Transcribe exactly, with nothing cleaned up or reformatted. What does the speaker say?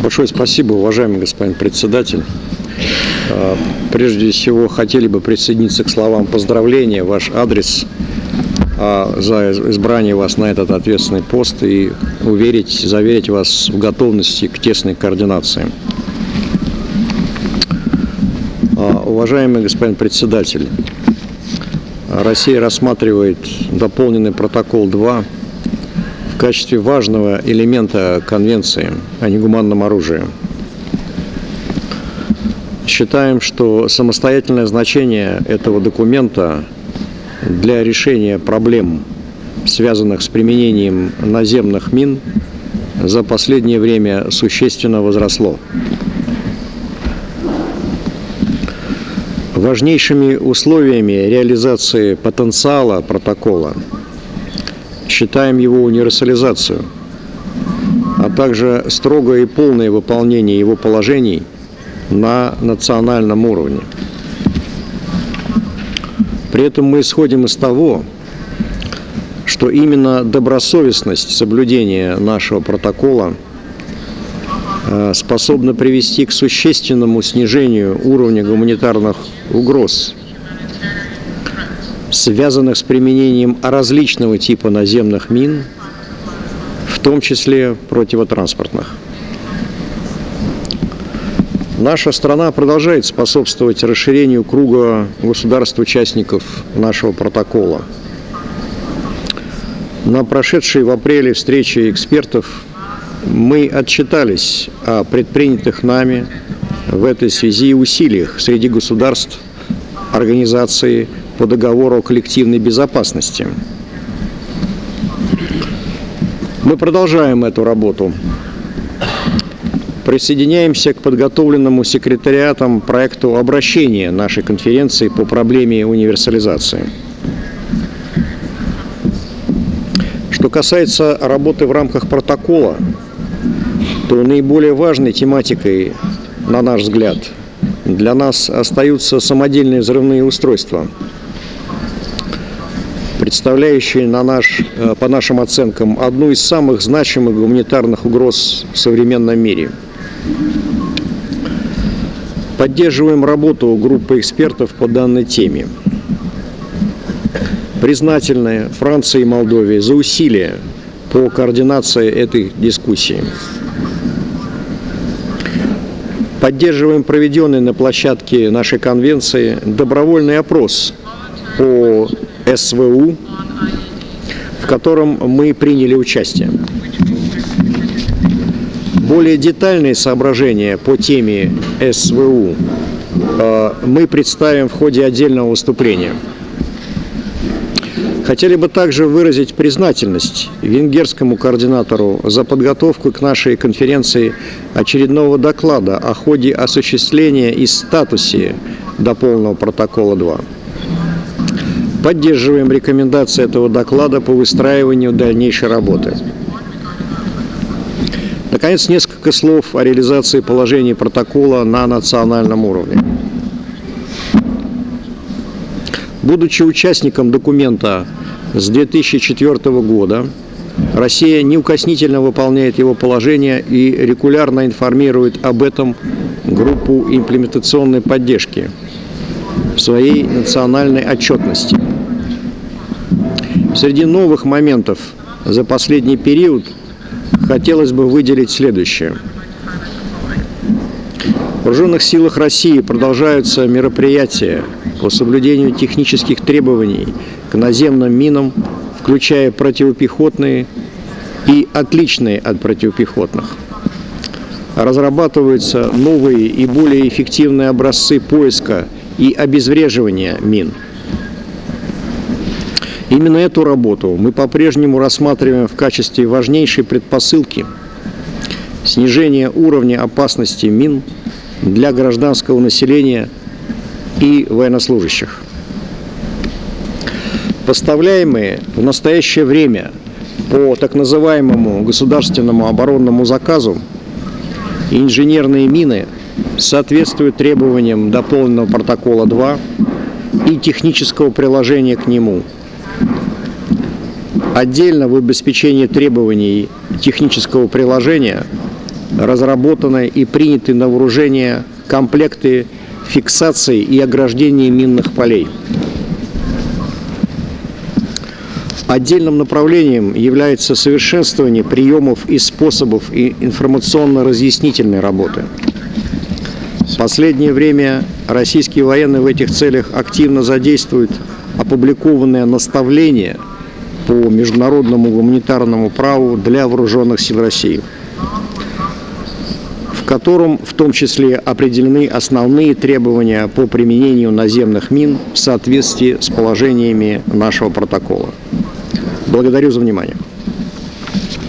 Большое спасибо, уважаемый господин председатель. Прежде всего, хотели бы присоединиться к словам поздравления в ваш адрес за избрание вас на этот ответственный пост и уверить, заверить вас в готовности к тесной координации. Уважаемый господин председатель, Россия рассматривает дополненный протокол два в качестве важного элемента Конвенции о негуманном оружии. Считаем, что самостоятельное значение этого документа для решения проблем, связанных с применением наземных мин, за последнее время существенно возросло. Важнейшими условиями реализации потенциала протокола считаем его универсализацию, а также строгое и полное выполнение его положений на национальном уровне. При этом мы исходим из того, что именно добросовестность соблюдения нашего протокола способна привести к существенному снижению уровня гуманитарных угроз, связанных с применением различного типа наземных мин, в том числе противотранспортных. Наша страна продолжает способствовать расширению круга государств-участников нашего протокола. На прошедшей в апреле встрече экспертов мы отчитались о предпринятых нами в этой связи усилиях среди государств Организации по договору о коллективной безопасности. Мы продолжаем эту работу. Присоединяемся к подготовленному секретариатом проекту обращения нашей конференции по проблеме универсализации. Что касается работы в рамках протокола, то наиболее важной тематикой, на наш взгляд, для нас остаются самодельные взрывные устройства, представляющие, на наш, по нашим оценкам, одну из самых значимых гуманитарных угроз в современном мире. Поддерживаем работу группы экспертов по данной теме. Признательны Франции и Молдове за усилия по координации этой дискуссии. Поддерживаем проведенный на площадке нашей конвенции добровольный опрос по эс вэ у, в котором мы приняли участие. Более детальные соображения по теме эс вэ у э, мы представим в ходе отдельного выступления. Хотели бы также выразить признательность венгерскому координатору за подготовку к нашей конференции очередного доклада о ходе осуществления и статусе дополненного протокола два. Поддерживаем рекомендации этого доклада по выстраиванию дальнейшей работы. Наконец, несколько слов о реализации положений протокола на национальном уровне. Будучи участником документа с две тысячи четвёртого года, Россия неукоснительно выполняет его положения и регулярно информирует об этом группу имплементационной поддержки в своей национальной отчетности. Среди новых моментов за последний период хотелось бы выделить следующее. В Вооруженных силах России продолжаются мероприятия по соблюдению технических требований к наземным минам, включая противопехотные и отличные от противопехотных. Разрабатываются новые и более эффективные образцы поиска и обезвреживания мин. Именно эту работу мы по-прежнему рассматриваем в качестве важнейшей предпосылки снижения уровня опасности мин для гражданского населения и военнослужащих. Поставляемые в настоящее время по так называемому государственному оборонному заказу инженерные мины соответствуют требованиям дополненного протокола два и технического приложения к нему. Отдельно в обеспечении требований технического приложения разработаны и приняты на вооружение комплекты фиксации и ограждения минных полей. Отдельным направлением является совершенствование приемов и способов информационно-разъяснительной работы. В последнее время российские военные в этих целях активно задействуют опубликованные наставления по международному гуманитарному праву для вооруженных сил России, в котором в том числе определены основные требования по применению наземных мин в соответствии с положениями нашего протокола. Благодарю за внимание.